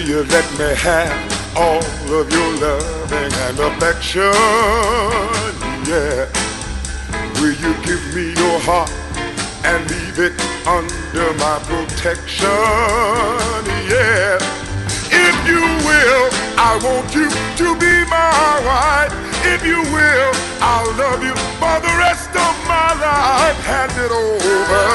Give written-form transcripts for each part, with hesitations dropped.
you let me have all of your loving and affection? Yeah. Will you give me your heart and leave it under my protection? Yeah. If you will, I want you to be my wife. If you will, I'll love you for the rest of my life. Hand it over.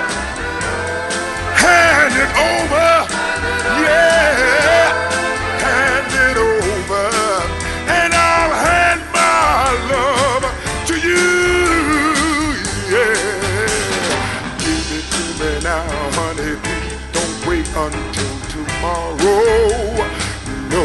Hand it over. Yeah. Hand it over. And I'll hand my love to you. Yeah. Give it to me now, honey. Please don't wait until tomorrow. No.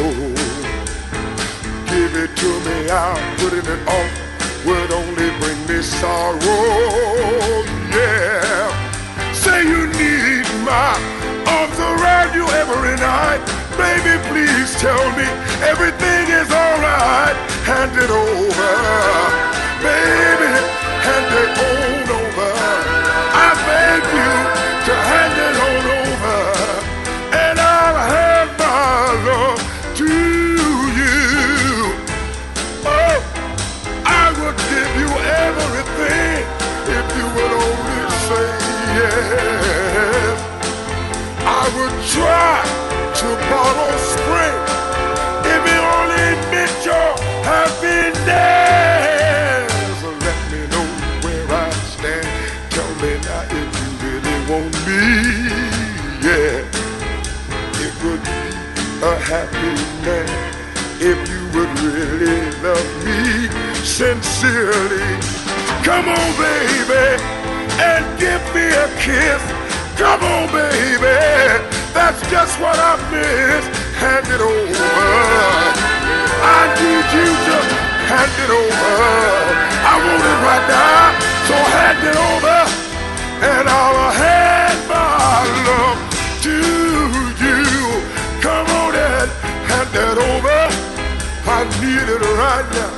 Give it to me, I'll putting it off would only bring me sorrow. Yeah. Say you need my arms around you every night. Baby, please tell me everything is alright. Hand it over. Baby, hand it on over. I beg you to hand it on over. And I'll hand my love to you. Oh, I would give you everything if you would only say yes. I would try to borrow spring if it only meant your happiness. Let me know where I stand. Tell me now if you really want me. Yeah, it would be a happy man if you would really love me sincerely. Come on, baby, and give me a kiss. Come on, baby, that's just what I miss. Hand it over. I need you to hand it over. I want it right now, so hand it over, and I'll hand my love to you. Come on and hand that over. I need it right now.